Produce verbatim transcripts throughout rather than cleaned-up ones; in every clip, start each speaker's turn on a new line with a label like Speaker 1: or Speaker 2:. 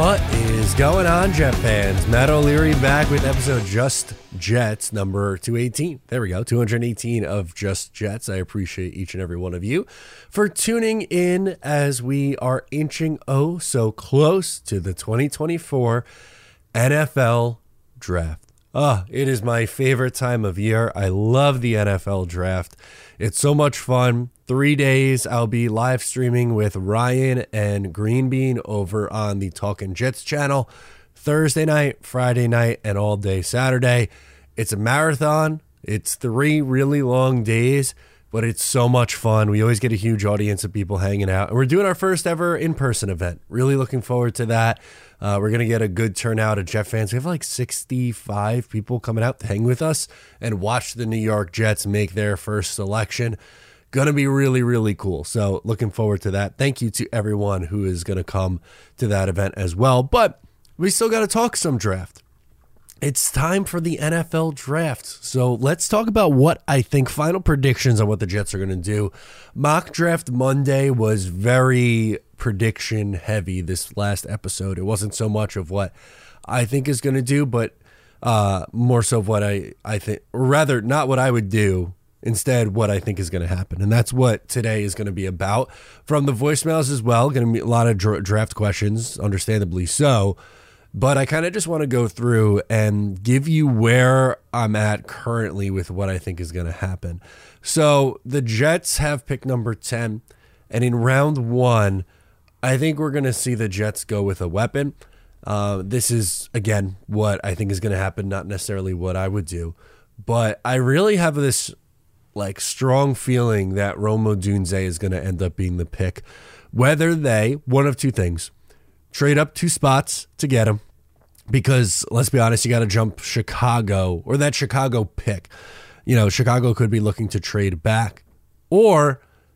Speaker 1: What is going on, Jet fans? Matt O'Leary back with episode Just Jets number two eighteen. There we go, two eighteen of Just Jets. I appreciate each and every one of you for tuning in as we are inching oh so close to the twenty twenty-four N F L Draft. Ah, it is my favorite time of year. I love the N F L Draft. It's so much fun. Three days I'll be live streaming with Ryan and Green Bean over on the Talkin' Jets channel. Thursday night, Friday night, and all day Saturday. It's a marathon. It's three really long days, but it's so much fun. We always get a huge audience of people hanging out. And we're doing our first ever in-person event. Really looking forward to that. Uh, we're going to get a good turnout of Jet fans. We have like sixty-five people coming out to hang with us and watch the New York Jets make their first selection. Going to be really, really cool. So looking forward to that. Thank you to everyone who is going to come to that event as well. But we still got to talk some draft. It's time for the N F L Draft. So let's talk about what I think, final predictions on what the Jets are going to do. Mock Draft Monday was very prediction heavy this last episode. It wasn't so much of what I think is going to do, but uh, more so of what I, I think, or rather not what I would do, instead what I think is going to happen. And that's what today is going to be about. From the voicemails as well, going to be a lot of dra- draft questions, understandably so. But I kind of just want to go through and give you where I'm at currently with what I think is going to happen. So the Jets have pick number ten. And in round one, I think we're going to see the Jets go with a weapon. Uh, this is, again, what I think is going to happen, not necessarily what I would do. But I really have this like strong feeling that Rome Odunze is going to end up being the pick. Whether they, one of two things, trade up two spots to get him, because let's be honest, you got to jump Chicago or that Chicago pick. You know, Chicago could be looking to trade back or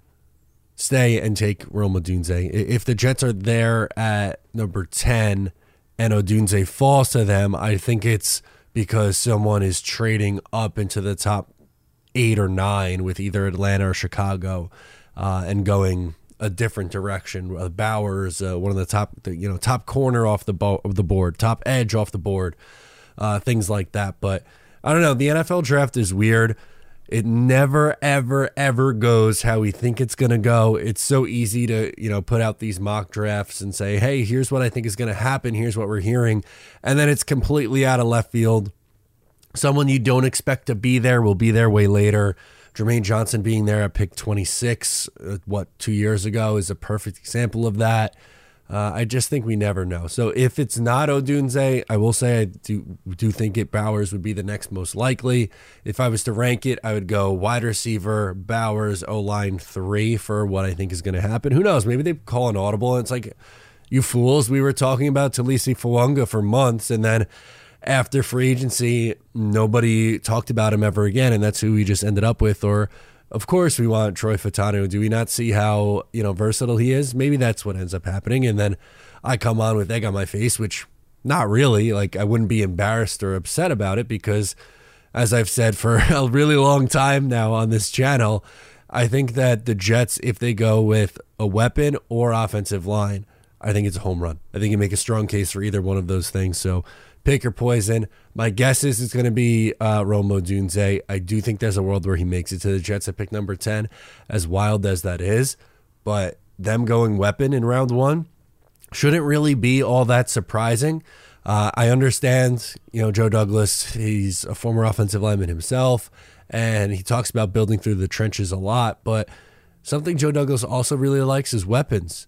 Speaker 1: stay and take Rome Odunze. If the Jets are there at number ten and Odunze falls to them, I think it's because someone is trading up into the top eight or nine with either Atlanta or Chicago uh, and going a different direction. Uh, Bowers, uh, one of the top, the, you know, top corner off the bo- of the board, top edge off the board, uh, things like that. But I don't know. The N F L Draft is weird. It never, ever, ever goes how we think it's going to go. It's so easy to, you know, put out these mock drafts and say, hey, here's what I think is going to happen. Here's what we're hearing. And then it's completely out of left field. Someone you don't expect to be there will be there way later. Jermaine Johnson being there at pick twenty-six, uh, what, two years ago is a perfect example of that. Uh, I just think we never know. So if it's not Odunze, I will say I do do think it Bowers would be the next most likely. If I was to rank it, I would go wide receiver, Bowers, O-line three for what I think is going to happen. Who knows? Maybe they call an audible and it's like, you fools, we were talking about Talisi Fuanga for months, and then after free agency, nobody talked about him ever again, and that's who we just ended up with. Or, of course, we want Troy Fautanu. Do we not see how, you know, versatile he is? Maybe that's what ends up happening. And then I come on with egg on my face, which not really. Like, I wouldn't be embarrassed or upset about it because, as I've said for a really long time now on this channel, I think that the Jets, if they go with a weapon or offensive line, I think it's a home run. I think you make a strong case for either one of those things. So pick your poison. My guess is it's going to be uh, Rome Odunze. I do think there's a world where he makes it to the Jets at pick number ten, as wild as that is. But them going weapon in round one shouldn't really be all that surprising. Uh, I understand, you know, Joe Douglas, he's a former offensive lineman himself, and he talks about building through the trenches a lot. But something Joe Douglas also really likes is weapons.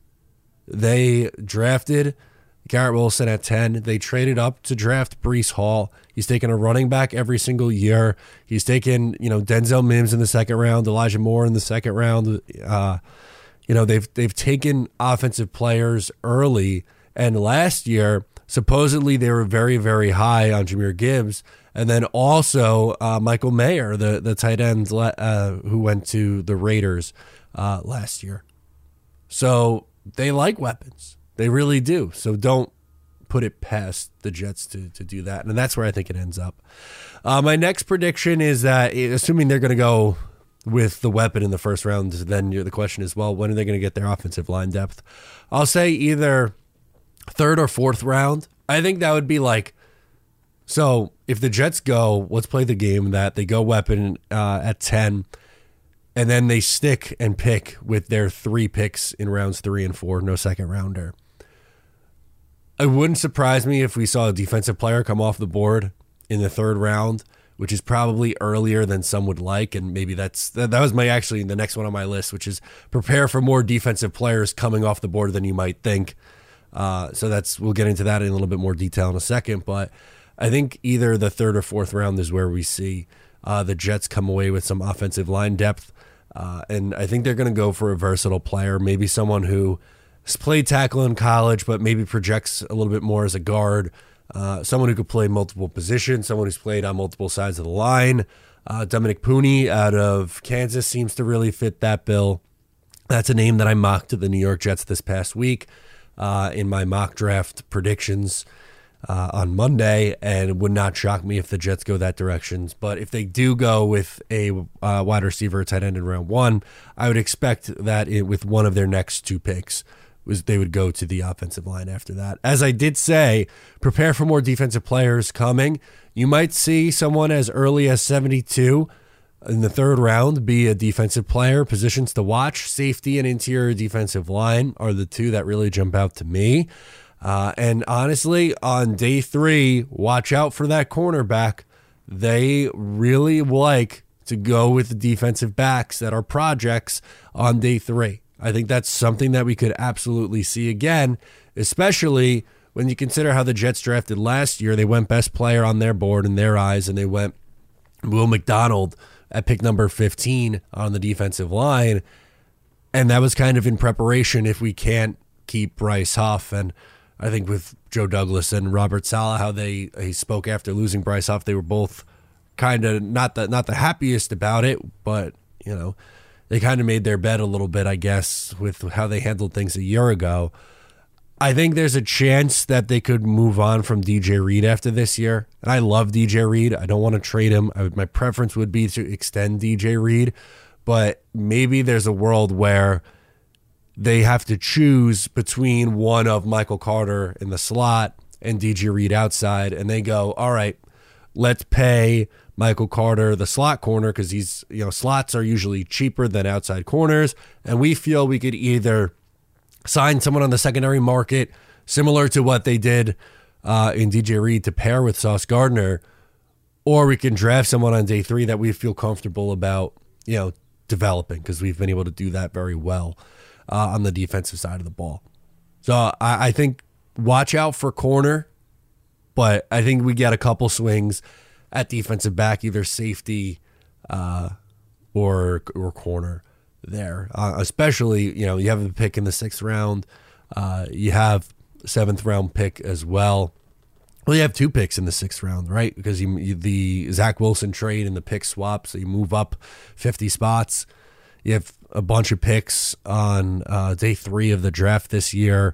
Speaker 1: They drafted Garrett Wilson at ten. They traded up to draft Breece Hall. He's taken a running back every single year. He's taken, you know, Denzel Mims in the second round, Elijah Moore in the second round. Uh, you know, they've they've taken offensive players early. And last year, supposedly they were very, very high on Jahmyr Gibbs. And then also uh, Michael Mayer, the, the tight end uh, who went to the Raiders uh, last year. So they like weapons. They really do. So don't put it past the Jets to, to do that. And that's where I think it ends up. Uh, my next prediction is that, assuming they're going to go with the weapon in the first round, then the question is, well, when are they going to get their offensive line depth? I'll say either third or fourth round, I think that would be like, so if the Jets go, let's play the game that they go weapon uh, at ten, and then they stick and pick with their three picks in rounds three and four, no second rounder. It wouldn't surprise me if we saw a defensive player come off the board in the third round, which is probably earlier than some would like. And maybe that's, that, that was my, actually the next one on my list, which is prepare for more defensive players coming off the board than you might think. Uh, so that's, we'll get into that in a little bit more detail in a second, but I think either the third or fourth round is where we see uh, the Jets come away with some offensive line depth. Uh, and I think they're going to go for a versatile player, maybe someone who has played tackle in college, but maybe projects a little bit more as a guard. Uh, someone who could play multiple positions, someone who's played on multiple sides of the line. Uh, Dominic Pooney out of Kansas seems to really fit that bill. That's a name that I mocked to the New York Jets this past week uh, in my mock draft predictions uh, on Monday, and it would not shock me if the Jets go that direction. But if they do go with a uh, wide receiver, tight end in round one, I would expect that it, with one of their next two picks, was they would go to the offensive line after that. As I did say, prepare for more defensive players coming. You might see someone as early as seventy-two in the third round be a defensive player. Positions to watch, safety and interior defensive line are the two that really jump out to me. Uh, and honestly, on day three, watch out for that cornerback. They really like to go with the defensive backs that are projects on day three. I think that's something that we could absolutely see again, especially when you consider how the Jets drafted last year. They went best player on their board in their eyes, and they went Will McDonald at pick number fifteen on the defensive line. And that was kind of in preparation if we can't keep Bryce Huff. And I think with Joe Douglas and Robert Saleh, how they he spoke after losing Bryce Huff, they were both kind of not the, not the happiest about it, but, you know, they kind of made their bet a little bit, I guess, with how they handled things a year ago. I think there's a chance that they could move on from D J Reed after this year. And I love D J Reed. I don't want to trade him. I would, my preference would be to extend D J Reed. But maybe there's a world where they have to choose between one of Michael Carter in the slot and D J Reed outside. And they go, all right, let's pay Michael Carter the slot corner because he's, you know, slots are usually cheaper than outside corners. And we feel we could either sign someone on the secondary market, similar to what they did uh, in D J Reed to pair with Sauce Gardner, or we can draft someone on day three that we feel comfortable about, you know, developing because we've been able to do that very well uh, on the defensive side of the ball. So I, I think watch out for corner, but I think we get a couple swings at defensive back, either safety uh, or or corner there. Uh, especially, you know, you have a pick in the sixth round. Uh, you have seventh round pick as well. Well, you have two picks in the sixth round, right? Because you, you, the Zach Wilson trade and the pick swap, so you move up fifty spots. You have a bunch of picks on uh, day three of the draft this year.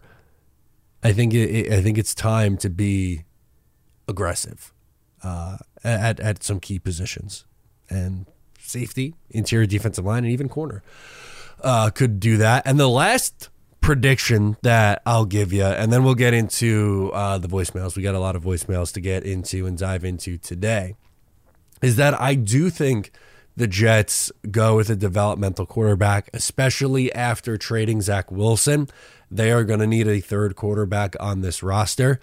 Speaker 1: I think it, I think it's time to be aggressive uh, at at some key positions, and safety, interior defensive line, and even corner uh, could do that. And the last prediction that I'll give you, and then we'll get into uh, the voicemails. We got a lot of voicemails to get into and dive into today, is that I do think the Jets go with a developmental quarterback, especially after trading Zach Wilson. They are going to need a third quarterback on this roster.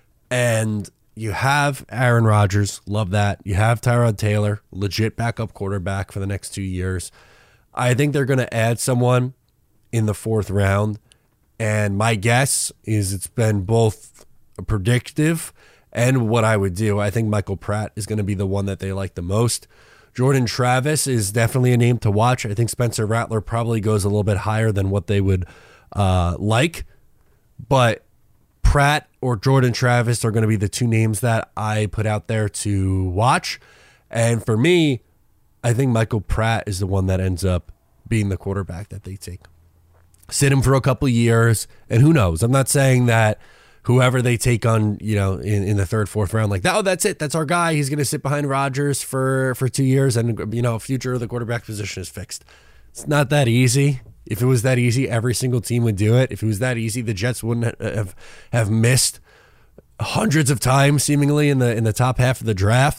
Speaker 1: And you have Aaron Rodgers, love that. You have Tyrod Taylor, legit backup quarterback for the next two years. I think they're going to add someone in the fourth round. And my guess is it's been both predictive and what I would do. I think Michael Pratt is going to be the one that they like the most. Jordan Travis is definitely a name to watch. I think Spencer Rattler probably goes a little bit higher than what they would uh, like. But Pratt or Jordan Travis are going to be the two names that I put out there to watch. And for me, I think Michael Pratt is the one that ends up being the quarterback that they take. Sit him for a couple of years, and who knows? I'm not saying that whoever they take on, you know, in, in the third, fourth round, like, oh, that's it. That's our guy. He's going to sit behind Rodgers for, for two years, and, you know, future of the quarterback position is fixed. It's not that easy. If it was that easy, every single team would do it. If it was that easy, the Jets wouldn't have have missed hundreds of times seemingly in the in the top half of the draft.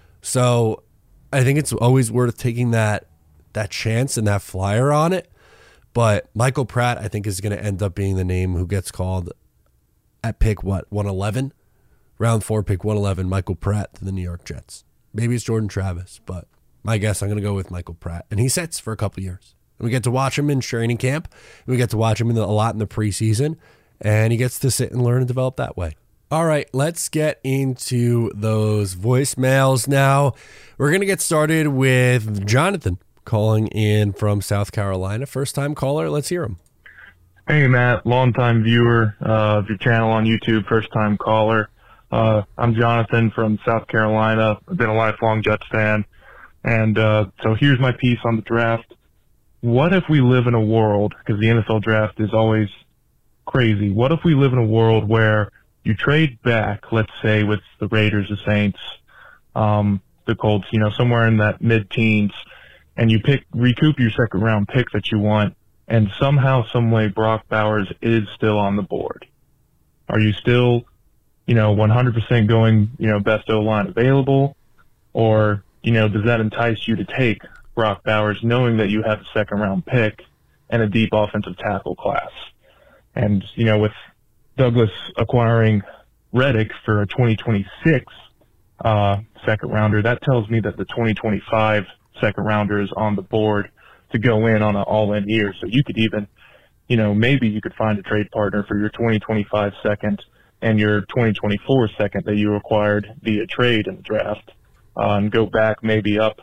Speaker 1: So I think it's always worth taking that that chance and that flyer on it. But Michael Pratt, I think, is going to end up being the name who gets called at pick, what, one eleven? Round four, pick one eleven, Michael Pratt to the New York Jets. Maybe it's Jordan Travis, but my guess, I'm going to go with Michael Pratt. And he sits for a couple years. And we get to watch him in training camp. We get to watch him in the, a lot in the preseason. And he gets to sit and learn and develop that way. All right, let's get into those voicemails now. We're going to get started with Jonathan calling in from South Carolina. First-time caller. Let's hear him.
Speaker 2: Hey, Matt. Long-time viewer uh, of your channel on YouTube. First-time caller. Uh, I'm Jonathan from South Carolina. I've been a lifelong Jets fan. And uh, so here's my piece on the draft. What if we live in a world, because the N F L draft is always crazy, what if we live in a world where you trade back, let's say, with the Raiders, the Saints, um, the Colts, you know, somewhere in that mid-teens, and you pick recoup your second-round pick that you want, and somehow, some way, Brock Bowers is still on the board. Are you still, you know, one hundred percent going, you know, best O-line available? Or, you know, does that entice you to take Brock Bowers knowing that you have a second-round pick and a deep offensive tackle class? And, you know, with Douglas acquiring Reddick for a twenty twenty-six uh, second rounder, that tells me that the twenty twenty-five second rounder is on the board to go in on an all-in year. So you could even, you know, maybe you could find a trade partner for your twenty twenty-five second and your twenty twenty-four second that you acquired via trade in the draft, uh, and go back maybe up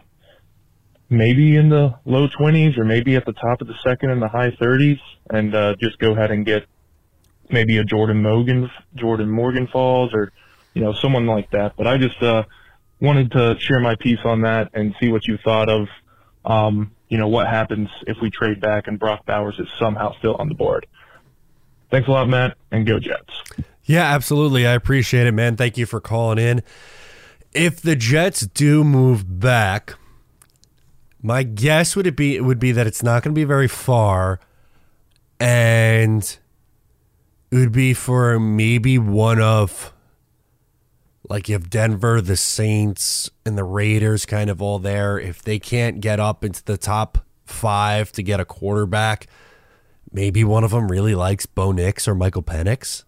Speaker 2: maybe in the low twenties or maybe at the top of the second in the high thirties, and uh, just go ahead and get maybe a Jordan Morgan, Jordan Morgan Falls, or, you know, someone like that. But I just uh, wanted to share my piece on that and see what you thought of, um, you know, what happens if we trade back and Brock Bowers is somehow still on the board. Thanks a lot, Matt, and go Jets.
Speaker 1: Yeah, absolutely. I appreciate it, man. Thank you for calling in. If the Jets do move back, my guess would it be it would be that it's not going to be very far, and it would be for maybe one of, like, you have Denver, the Saints, and the Raiders kind of all there. If they can't get up into the top five to get a quarterback, maybe one of them really likes Bo Nix or Michael Penix.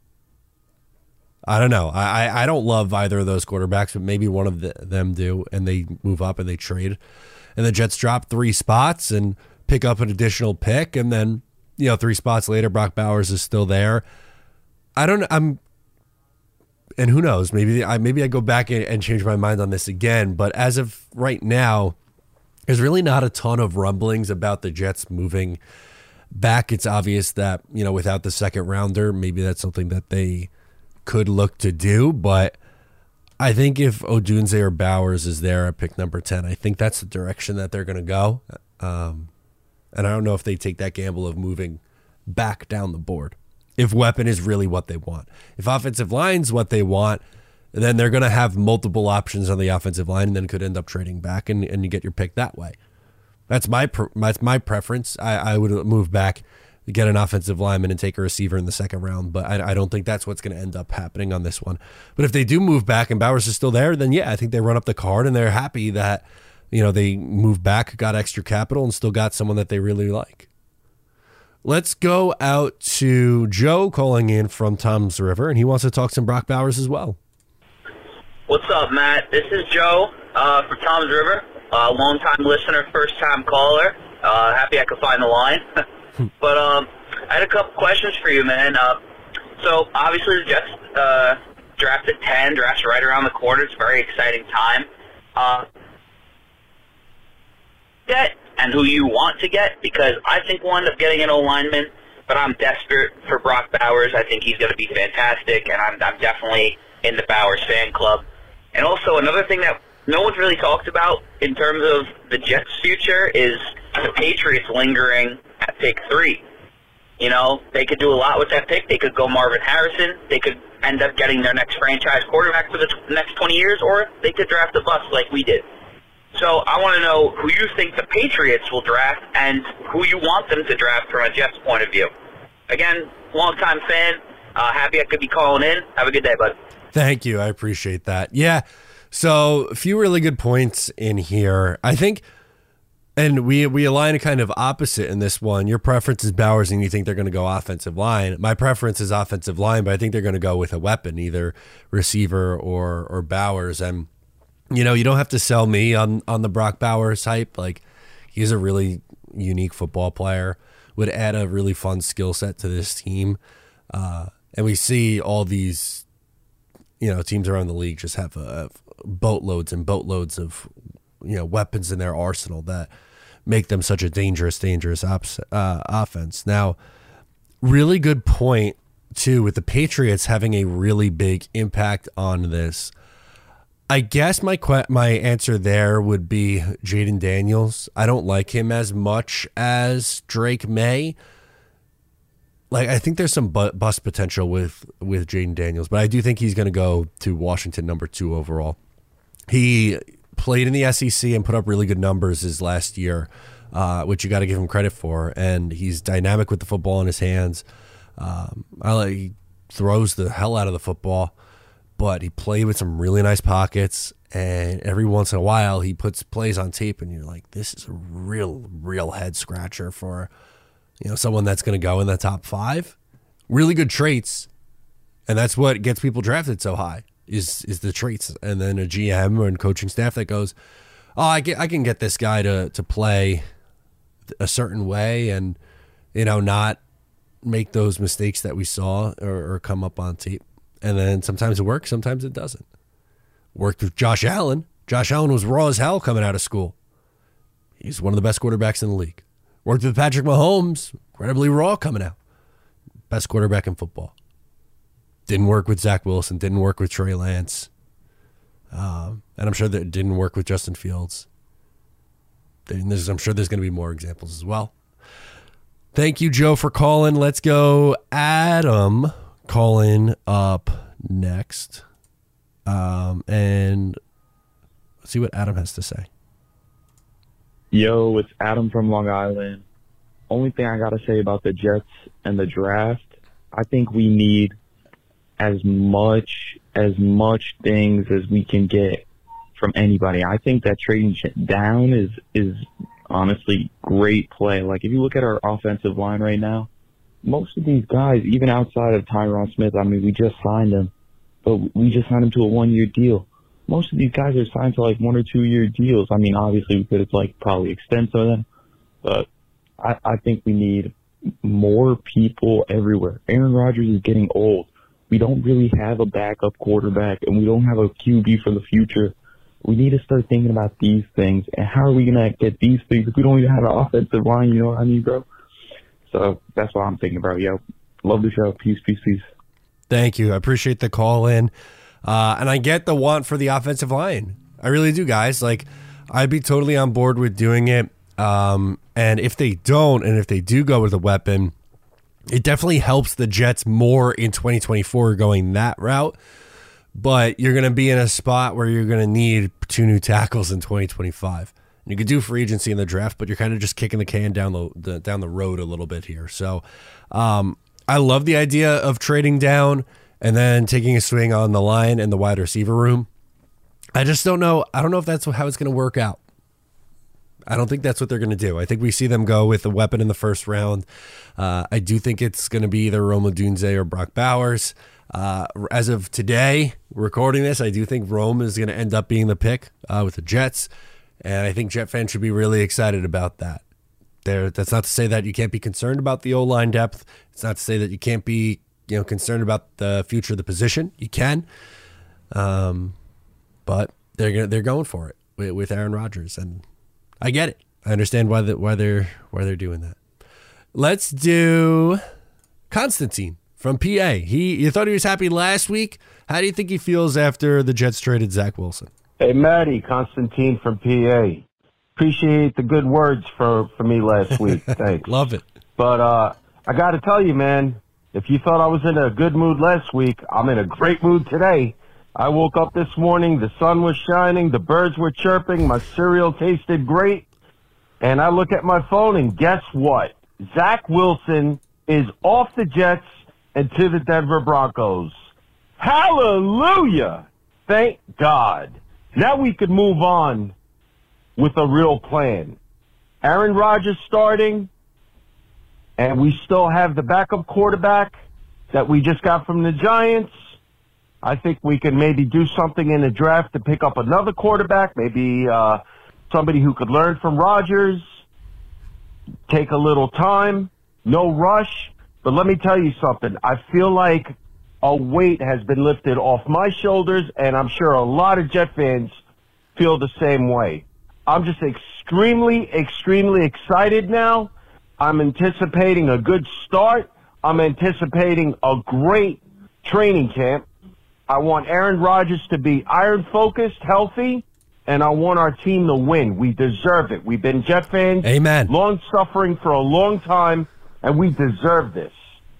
Speaker 1: I don't know. I, I don't love either of those quarterbacks, but maybe one of the, them do, and they move up and they trade. And the Jets drop three spots and pick up an additional pick, and then, you know, three spots later, Brock Bowers is still there. I don't. I'm, and who knows? Maybe I maybe I go back and change my mind on this again. But as of right now, there's really not a ton of rumblings about the Jets moving back. It's obvious that, you know, without the second rounder, maybe that's something that they could look to do. But I think if Odunze or Bowers is there at pick number ten, I think that's the direction that they're going to go. Um, And I don't know if they take that gamble of moving back down the board, if weapon is really what they want. If offensive line's what they want, then they're going to have multiple options on the offensive line, and then could end up trading back, and, and you get your pick that way. That's my that's my preference. I, I would move back, get an offensive lineman, and take a receiver in the second round, but I, I don't think that's what's going to end up happening on this one. But if they do move back and Bowers is still there, then yeah, I think they run up the card, and they're happy that, you know, they moved back, got extra capital, and still got someone that they really like. Let's go out to Joe calling in from Tom's River, and he wants to talk some Brock Bowers as well.
Speaker 3: What's up, Matt? This is Joe uh, from Tom's River, uh, long-time listener, first-time caller. Uh, happy I could find the line. But um, I had a couple questions for you, man. Uh, so, obviously, the Jets uh, drafted ten, drafts right around the corner. It's a very exciting time. Uh, get and who you want to get, because I think we'll end up getting an O-lineman, but I'm desperate for Brock Bowers. I think he's going to be fantastic, and I'm, I'm definitely in the Bowers fan club. And also, another thing that no one's really talked about in terms of the Jets' future is the Patriots lingering at pick three. You know, they could do a lot with that pick. They could go Marvin Harrison. They could end up getting their next franchise quarterback for the t- next twenty years, or they could draft a bust like we did. So I want to know who you think the Patriots will draft and who you want them to draft from a Jets point of view. Again, longtime fan. Uh, happy I could be calling in. Have a good day, bud.
Speaker 1: Thank you. I appreciate that. Yeah. So a few really good points in here. I think, and we we align kind of opposite in this one. Your preference is Bowers, and you think they're going to go offensive line. My preference is offensive line, but I think they're going to go with a weapon, either receiver or or Bowers. And you know, you don't have to sell me on on the Brock Bowers hype. Like, he's a really unique football player. Would add a really fun skill set to this team. Uh, and we see all these, you know, teams around the league just have a, a boatloads and boatloads of, you know, weapons in their arsenal that make them such a dangerous, dangerous op- uh, offense. Now, really good point, too, with the Patriots having a really big impact on this. I guess my que- my answer there would be Jaden Daniels. I don't like him as much as Drake May. Like, I think there's some bu- bust potential with, with Jaden Daniels, but I do think he's going to go to Washington number two overall. He played in the S E C and put up really good numbers his last year, uh, which you got to give him credit for. And he's dynamic with the football in his hands. Um, I like, he throws the hell out of the football, but he played with some really nice pockets. And every once in a while, he puts plays on tape, and you're like, this is a real, real head scratcher for, you know, someone that's going to go in the top five. Really good traits, and that's what gets people drafted so high. Is is the traits, and then a G M and coaching staff that goes, oh, I get, I can get this guy to to play a certain way, and you know, not make those mistakes that we saw or, or come up on tape. And then sometimes it works, sometimes it doesn't. Worked with Josh Allen. Josh Allen was raw as hell coming out of school. He's one of the best quarterbacks in the league. Worked with Patrick Mahomes, incredibly raw coming out. Best quarterback in football. Didn't work with Zach Wilson. Didn't work with Trey Lance. Um, and I'm sure that it didn't work with Justin Fields. There's, I'm sure there's going to be more examples as well. Thank you, Joe, for calling. Let's go Adam calling up next. Um, and let's see what Adam has to say.
Speaker 4: Yo, it's Adam from Long Island. Only thing I got to say about the Jets and the draft, I think we need as much, as much things as we can get from anybody. I think that trading down is, is honestly great play. Like, if you look at our offensive line right now, most of these guys, even outside of Tyron Smith, I mean, we just signed him, but we just signed him to a one-year deal. Most of these guys are signed to like one or two-year deals. I mean, obviously we could have like probably extend some of them, but I, I think we need more people everywhere. Aaron Rodgers is getting old. We don't really have a backup quarterback, and we don't have a Q B for the future. We need to start thinking about these things. And how are we going to get these things if we don't even have an offensive line? You know what I mean, bro? So that's what I'm thinking about. Yo, love the show. Peace, peace, peace.
Speaker 1: Thank you. I appreciate the call in. Uh, and I get the want for the offensive line. I really do, guys. Like, I'd be totally on board with doing it. Um, and if they don't, and if they do go with a weapon, it definitely helps the Jets more in twenty twenty-four going that route. But you're going to be in a spot where you're going to need two new tackles in twenty twenty-five. You could do free agency in the draft, but you're kind of just kicking the can down the, the down the road a little bit here. So um, I love the idea of trading down and then taking a swing on the line and the wide receiver room. I just don't know. I don't know if that's how it's going to work out. I don't think that's what they're going to do. I think we see them go with a weapon in the first round. Uh, I do think it's going to be either Rome Odunze or Brock Bowers. Uh, as of today, recording this, I do think Rome is going to end up being the pick uh, with the Jets. And I think Jet fans should be really excited about that. There, that's not to say that you can't be concerned about the O-line depth. It's not to say that you can't be, you know, concerned about the future of the position. You can, um, but they're gonna, they're going for it with, with Aaron Rodgers, and I get it. I understand why the, why they're why they're doing that. Let's do Constantine from P A. He, you thought he was happy last week. How do you think he feels after the Jets traded Zach Wilson?
Speaker 5: Hey, Matty, Constantine from P A. Appreciate the good words for, for me last week. Thanks.
Speaker 1: Love it.
Speaker 5: But uh, I got to tell you, man, if you thought I was in a good mood last week, I'm in a great mood today. I woke up this morning, the sun was shining, the birds were chirping, my cereal tasted great, and I look at my phone, and guess what? Zach Wilson is off the Jets and to the Denver Broncos. Hallelujah! Thank God. Now we could move on with a real plan. Aaron Rodgers starting, and we still have the backup quarterback that we just got from the Giants. I think we can maybe do something in the draft to pick up another quarterback, maybe uh, somebody who could learn from Rodgers, take a little time, no rush. But let me tell you something. I feel like a weight has been lifted off my shoulders, and I'm sure a lot of Jet fans feel the same way. I'm just extremely, extremely excited now. I'm anticipating a good start. I'm anticipating a great training camp. I want Aaron Rodgers to be iron-focused, healthy, and I want our team to win. We deserve it. We've been Jet fans,
Speaker 1: Amen.
Speaker 5: long-suffering for a long time, and we deserve this.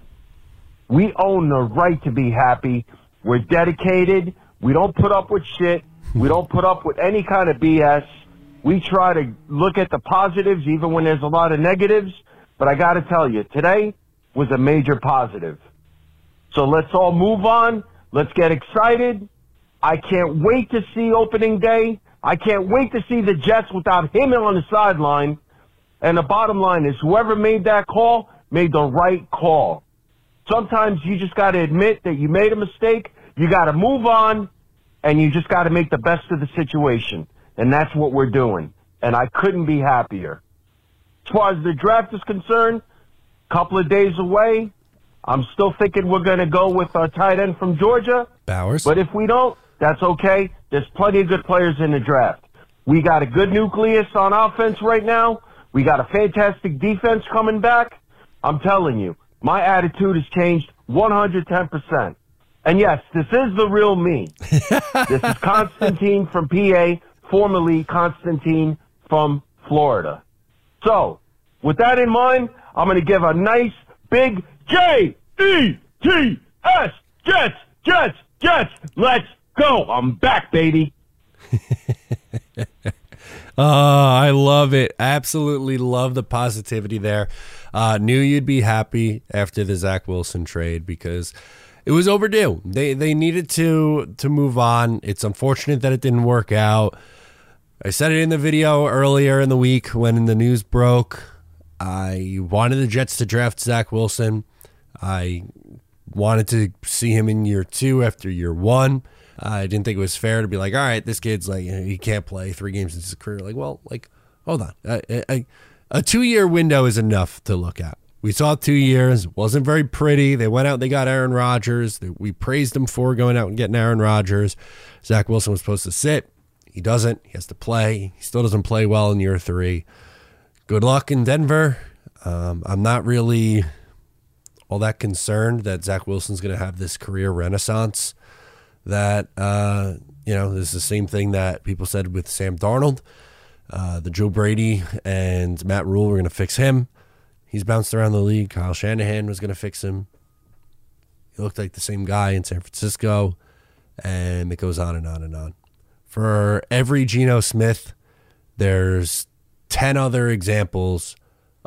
Speaker 5: We own the right to be happy. We're dedicated. We don't put up with shit. We don't put up with any kind of B S. We try to look at the positives even when there's a lot of negatives. But I got to tell you, today was a major positive. So let's all move on. Let's get excited. I can't wait to see opening day. I can't wait to see the Jets without him on the sideline. And the bottom line is whoever made that call made the right call. Sometimes you just got to admit that you made a mistake. You got to move on, and you just got to make the best of the situation. And that's what we're doing. And I couldn't be happier. As far as the draft is concerned, a couple of days away. I'm still thinking we're going to go with our tight end from Georgia.
Speaker 1: Bowers.
Speaker 5: But if we don't, that's okay. There's plenty of good players in the draft. We got a good nucleus on offense right now. We got a fantastic defense coming back. I'm telling you, my attitude has changed one hundred ten percent. And yes, this is the real me. This is Constantine from P A, formerly Constantine from Florida. So, with that in mind, I'm going to give a nice, big J E T S, Jets, Jets, Jets, let's go. I'm back, baby.
Speaker 1: Oh, I love it. Absolutely love the positivity there. Uh, knew you'd be happy after the Zach Wilson trade because it was overdue. They they needed to to move on. It's unfortunate that it didn't work out. I said it in the video earlier in the week when the news broke. I wanted the Jets to draft Zach Wilson. I wanted to see him in year two after year one. I didn't think it was fair to be like, all right, this kid's like, he can't play three games into his career. Like, well, like, hold on. A, a, a two-year window is enough to look at. We saw two years. It wasn't very pretty. They went out and they got Aaron Rodgers. We praised him for going out and getting Aaron Rodgers. Zach Wilson was supposed to sit. He doesn't. He has to play. He still doesn't play well in year three. Good luck in Denver. Um, I'm not really all that concerned that Zach Wilson's going to have this career renaissance. That, uh, you know, this is the same thing that people said with Sam Darnold. Uh, the Joe Brady and Matt Rule were going to fix him. He's bounced around the league. Kyle Shanahan was going to fix him. He looked like the same guy in San Francisco. And it goes on and on and on. For every Geno Smith, there's ten other examples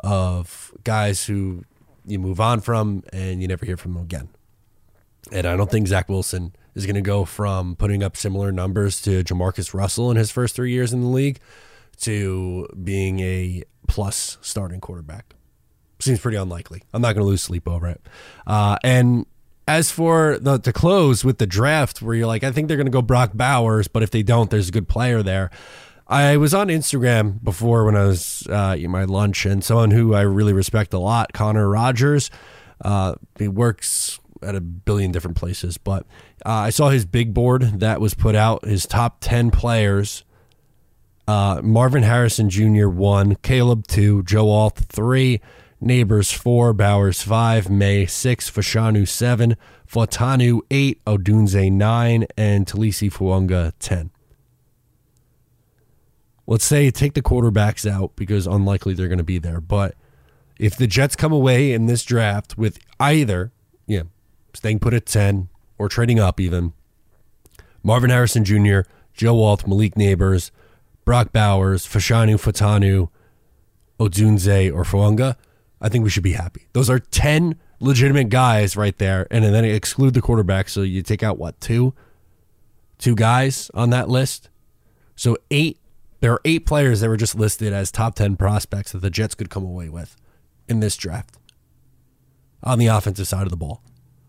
Speaker 1: of guys who you move on from and you never hear from them again. And I don't think Zach Wilson is going to go from putting up similar numbers to Jamarcus Russell in his first three years in the league to being a plus starting quarterback. Seems pretty unlikely. I'm not going to lose sleep over it. Uh, and as for the to close with the draft, where you're like, I think they're going to go Brock Bowers, but if they don't, there's a good player there. I was on Instagram before when I was uh, eating my lunch, and someone who I really respect a lot, Connor Rogers, uh, he works at a billion different places, but uh, I saw his big board that was put out, his top ten players. Uh, Marvin Harrison Junior one, Caleb two, Joe Alt three, Neighbors four, Bowers five, May six, Fashanu seven, Fotanu eight, Odunze nine, and Talisi Fuanga ten. Let's say take the quarterbacks out because unlikely they're going to be there, but if the Jets come away in this draft with either, yeah, staying put at ten or trading up even, Marvin Harrison Junior, Joe Alt, Malik Neighbors, Brock Bowers, Fashanu Fatanu, Odunze, or Fawanga, I think we should be happy. Those are ten legitimate guys right there, and then exclude the quarterback, so you take out, what, two? Two guys on that list? So eight, there are eight players that were just listed as top ten prospects that the Jets could come away with in this draft on the offensive side of the ball.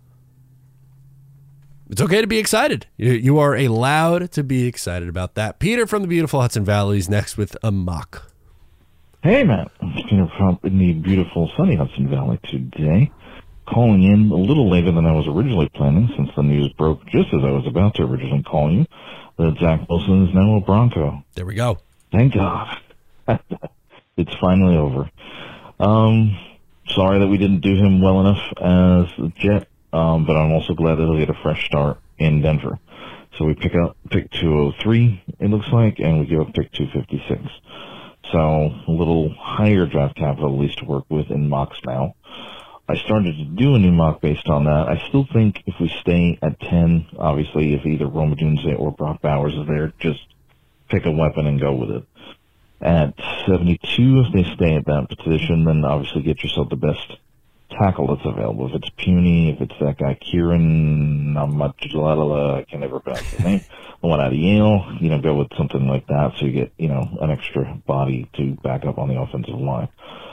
Speaker 1: It's okay to be excited. You, you are allowed to be excited about that. Peter from the beautiful Hudson Valley is next with a mock.
Speaker 6: Hey, Matt. I'm Peter from in the beautiful sunny Hudson Valley today. Calling in a little later than I was originally planning, since the news broke just as I was about to originally call you that Zach Wilson is now a Bronco.
Speaker 1: There we go.
Speaker 6: Thank God. It's finally over. Um, sorry that we didn't do him well enough as a Jet. Um, but I'm also glad that he'll get a fresh start in Denver. So we pick up pick two oh three, it looks like, and we give up pick two fifty-six. So a little higher draft capital, at least, to work with in mocks now. I started to do a new mock based on that. I still think if we stay at ten, obviously, if either Rome Odunze or Brock Bowers is there, just pick a weapon and go with it. At seventy-two, if they stay at that position, then obviously get yourself the best tackle that's available. If it's Puny, if it's that guy Kieran Namatjalala, I can never pronounce his name, the one out of Yale, you know, go with something like that so you get, you know, an extra body to back up on the offensive line.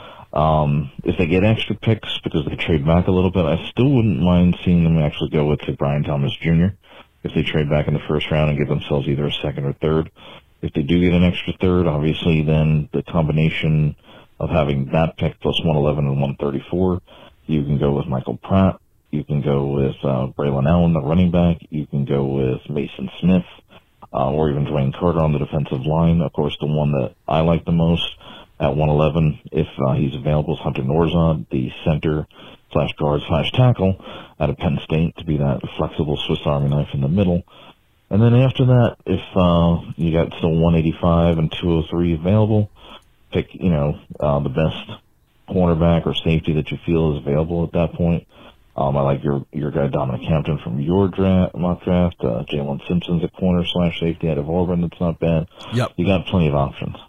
Speaker 6: Um, if they get extra picks because they trade back a little bit, I still wouldn't mind seeing them actually go with, say, Brian Thomas Junior if they trade back in the first round and give themselves either a second or third. If they do get an extra third, obviously then the combination of having that pick plus one eleven and one thirty-four, you can go with Michael Pratt. You can go with uh, Braylon Allen, the running back. You can go with Mason Smith, uh, or even Dwayne Carter on the defensive line. Of course, the one that I like the most at one eleven, if uh, he's available, is Hunter Norzad, the center slash guard slash tackle out of Penn State, to be that flexible Swiss Army knife in the middle. And then after that, if uh, you got still one eighty-five and two oh three available, pick, you know, uh, the best cornerback or safety that you feel is available at that point. Um, I like your your guy Dominic Hampton from your draft, mock draft. Uh, Jalen Simpson's a corner slash safety out of Auburn. That's not bad.
Speaker 1: Yep.
Speaker 6: You got plenty of options.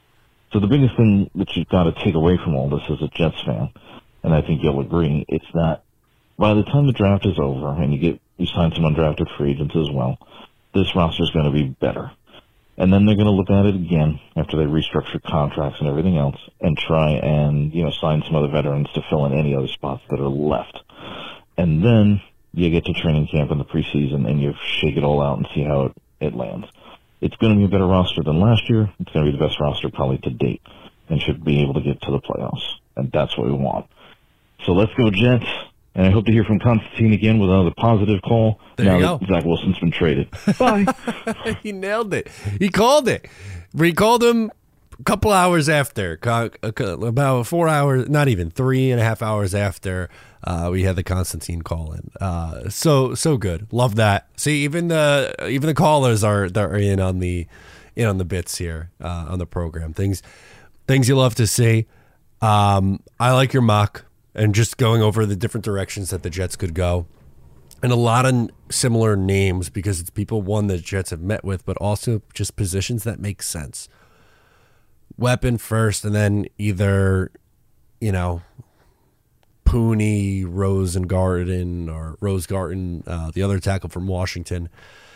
Speaker 6: So the biggest thing that you've got to take away from all this as a Jets fan, and I think you'll agree, it's that by the time the draft is over and you get you sign some undrafted free agents as well, this roster is going to be better. And then they're going to look at it again after they restructure contracts and everything else and try and, you know, sign some other veterans to fill in any other spots that are left. And then you get to training camp in the preseason and you shake it all out and see how it, it lands. It's going to be a better roster than last year. It's going to be the best roster probably to date and should be able to get to the playoffs. And that's what we want. So let's go Jets. And I hope to hear from Constantine again with another positive call.
Speaker 1: There
Speaker 6: now
Speaker 1: you go.
Speaker 6: that Zach Wilson's been traded. Bye.
Speaker 1: He nailed it. He called it. We called him a couple hours after, about four hours, not even three and a half hours after uh, we had the Constantine call in. Uh, so so good. Love that. See, even the even the callers are they're in on the in on the bits here uh, on the program. Things things you love to see. Um, I like your mock. And just going over the different directions that the Jets could go. And a lot of similar names because it's people, one, the Jets have met with, but also just positions that make sense. Weapon first, and then either, you know, Pooney, Rosengarten, or Rosegarten, uh, the other tackle from Washington.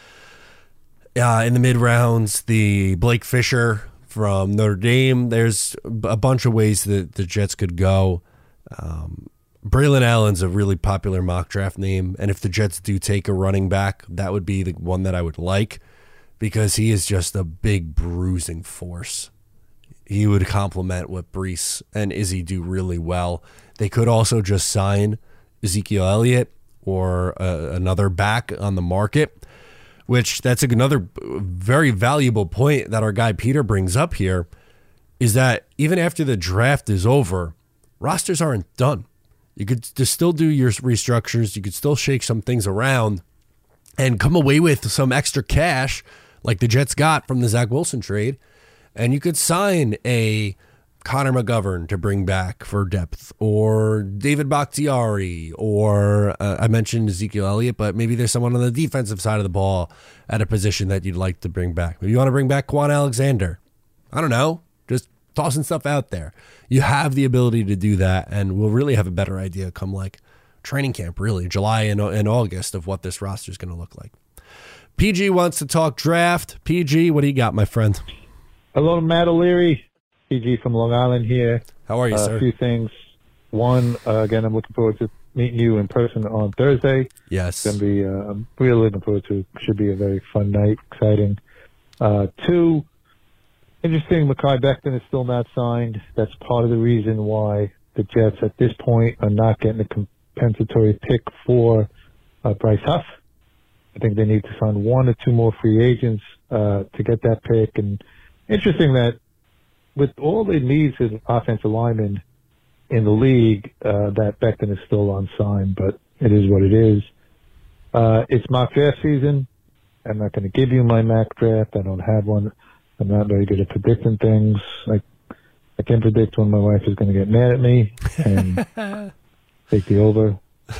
Speaker 1: Uh, in the mid-rounds, the Blake Fisher from Notre Dame. There's a bunch of ways that the Jets could go. Um, Braylon Allen's a really popular mock draft name, and if the Jets do take a running back, that would be the one that I would like because he is just a big bruising force. He would complement what Breece and Izzy do really well. They could also just sign Ezekiel Elliott or uh, another back on the market, which that's another very valuable point that our guy Peter brings up here, is that even after the draft is over, rosters aren't done. You could just still do your restructures. You could still shake some things around and come away with some extra cash like the Jets got from the Zach Wilson trade. And you could sign a Connor McGovern to bring back for depth, or David Bakhtiari, or uh, I mentioned Ezekiel Elliott, but maybe there's someone on the defensive side of the ball at a position that you'd like to bring back. Maybe you want to bring back Quan Alexander. I don't know. Just tossing stuff out there. You have the ability to do that, and we'll really have a better idea come like training camp, really, July and, and August, of what this roster is going to look like. P G wants to talk draft. P G, what do you got, my friend?
Speaker 7: Hello, Matt O'Leary. P G from Long Island here.
Speaker 1: How are you,
Speaker 7: uh,
Speaker 1: sir?
Speaker 7: A few things. One, uh, again, I'm looking forward to meeting you in person on Thursday.
Speaker 1: Yes.
Speaker 7: It's going to be, uh, I'm really looking forward to it. Should be a very fun night, exciting. Uh, two, interesting, Mekhi Becton is still not signed. That's part of the reason why the Jets at this point are not getting a compensatory pick for uh, Bryce Huff. I think they need to sign one or two more free agents uh, to get that pick. And interesting that with all the needs in offensive linemen in the league, uh, that Becton is still unsigned, but it is what it is. Uh, it's mock draft season. I'm not going to give you my mock draft. I don't have one. I'm not very good at predicting things. Like, I can predict when my wife is going to get mad at me and take the over.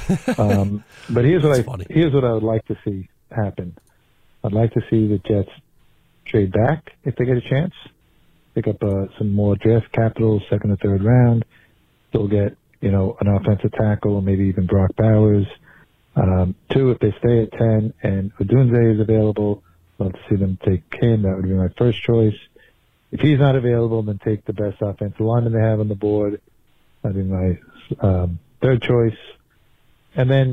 Speaker 7: Um, but here's what I
Speaker 1: funny.
Speaker 7: here's what I would like to see happen. I'd like to see the Jets trade back if they get a chance. Pick up uh, some more draft capital, second or third round. Still get, you know, an offensive tackle or maybe even Brock Bowers. Um, two, if they stay at ten and Odunze is available, I'd love to see them take him. That would be my first choice. If he's not available, then take the best offensive lineman they have on the board. That'd be my um, third choice. And then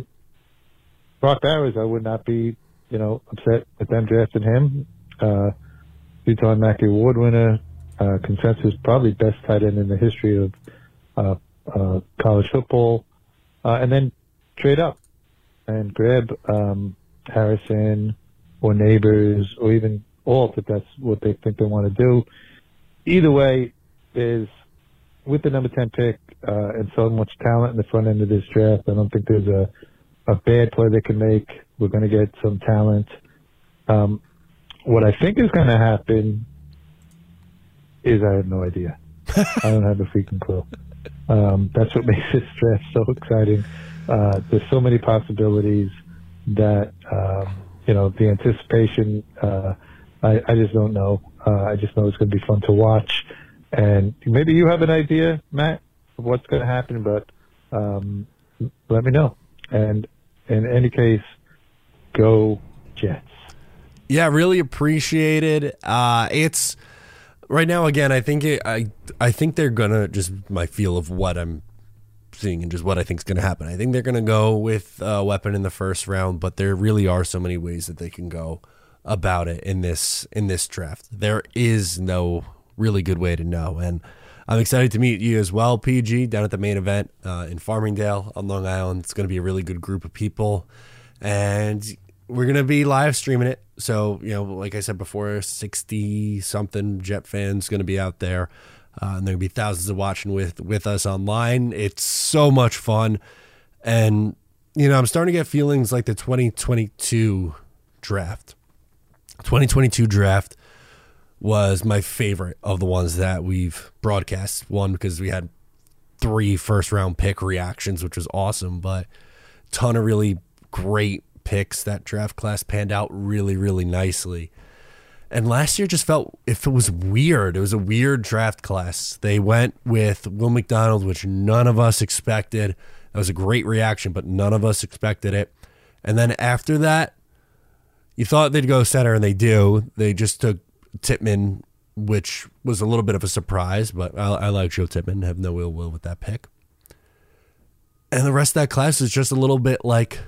Speaker 7: Brock Bowers, I would not be, you know, upset with them drafting him. Uh, two-time Mackey Award winner, uh, consensus probably best tight end in the history of uh, uh, college football. Uh, and then trade up and grab um, Harrison or Neighbors or even Alt if that's what they think they want to do. Either way, is with the number ten pick uh, and so much talent in the front end of this draft, I don't think there's a, a bad play they can make. We're going to get some talent. Um, what I think is going to happen is I have no idea. I don't have a freaking clue. Um, that's what makes this draft so exciting. Uh, there's so many possibilities that, um, you know, the anticipation, uh, I, I just don't know. Uh, I just know it's going to be fun to watch. And maybe you have an idea, Matt, of what's going to happen, but um, let me know. And in any case, go Jets.
Speaker 1: Yeah, really appreciated. Uh, it's right now. Again, I think it, I I think they're gonna just my feel of what I'm seeing and just what I think is gonna happen. I think they're gonna go with a weapon in the first round, but there really are so many ways that they can go about it in this in this draft. There is no really good way to know, and I'm excited to meet you as well, P G, down at the main event uh, in Farmingdale on Long Island. It's going to be a really good group of people, and we're going to be live streaming it. So, you know, like I said before, sixty-something Jet fans going to be out there, uh, and there will be thousands of watching with, with us online. It's so much fun, and, you know, I'm starting to get feelings like the twenty twenty-two draft. twenty twenty-two draft was my favorite of the ones that we've broadcast. One, because we had three first round pick reactions, which was awesome, but a ton of really great picks. That draft class panned out really, really nicely. And last year just felt, if it was weird, it was a weird draft class. They went with Will McDonald, which none of us expected. That was a great reaction, but none of us expected it. And then after that, you thought they'd go center, and they do. They just took Tippmann, which was a little bit of a surprise, but I, I like Joe Tippmann. Have no ill will with that pick. And the rest of that class is just a little bit like,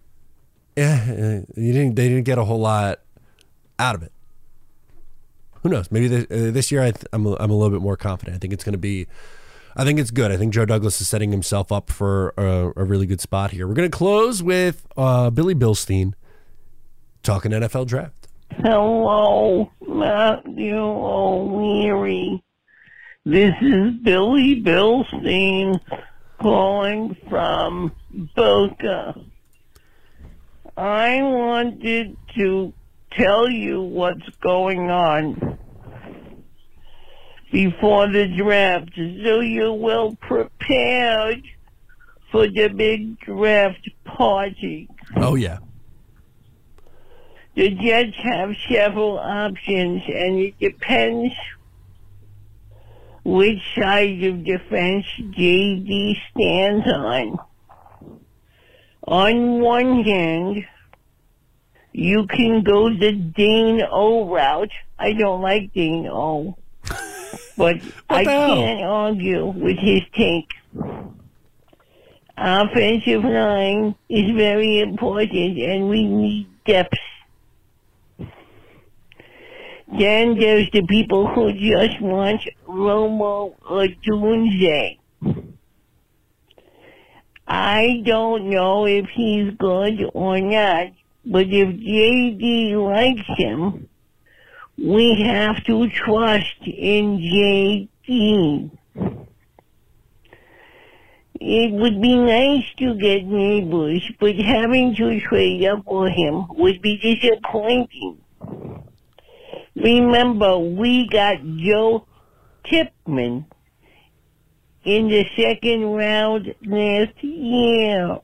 Speaker 1: yeah, you didn't. They didn't get a whole lot out of it. Who knows? Maybe this, uh, this year I th- I'm a, I'm a little bit more confident. I think it's going to be. I think it's good. I think Joe Douglas is setting himself up for a, a really good spot here. We're going to close with uh, Billy Bilstein talking N F L draft.
Speaker 8: Hello, Matthew O'Leary. This is Billy Bilstein calling from Boca. I wanted to tell you what's going on. before the draft, so you're well prepared for the big draft party.
Speaker 1: Oh, yeah.
Speaker 8: The Jets have several options, and it depends which side of defense J D stands on. On one hand, you can go the Dane O route. I don't like Dane O, but I can't argue with his take. Offensive line is very important, and we need depth. Then there's the people who just want Romo or Dunze. I don't know if he's good or not, but if J D likes him, we have to trust in J D. It would be nice to get Neighbors, but having to trade up for him would be disappointing. Remember, we got Joe Tipman in the second round last year.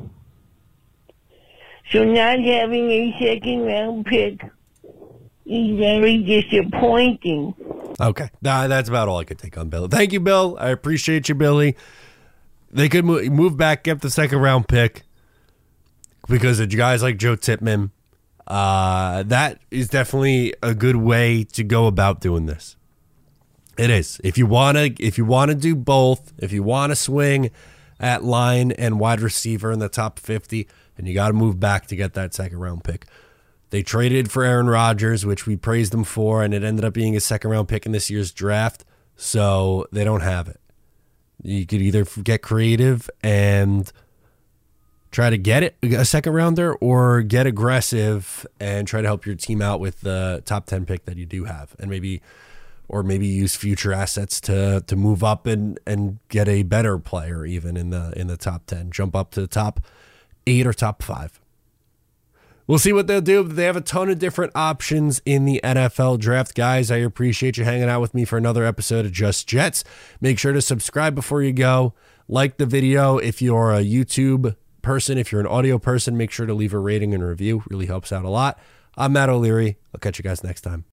Speaker 8: So not having a second round pick is very disappointing.
Speaker 1: Okay. Nah, that's about all I could take on Bill. Thank you, Bill. I appreciate you, Billy. They could move, move back, get the second round pick because of guys like Joe Tipman. Uh, that is definitely a good way to go about doing this. It is. If you want to, if you want to do both, if you want to swing at line and wide receiver in the top fifty, and you got to move back to get that second round pick. They traded for Aaron Rodgers, which we praised them for, and it ended up being a second round pick in this year's draft. So they don't have it. You could either get creative and try to get it a second rounder, or get aggressive and try to help your team out with the top ten pick that you do have, and maybe, or maybe use future assets to to move up and and get a better player even in the in the top ten, jump up to the top eight or top five. We'll see what they'll do. They have a ton of different options in the N F L draft, guys. I appreciate you hanging out with me for another episode of Just Jets. Make sure to subscribe before you go. Like the video if you're a YouTube person. If you're an audio person, make sure to leave a rating and a review. Really helps out a lot. I'm Matt O'Leary. I'll catch you guys next time.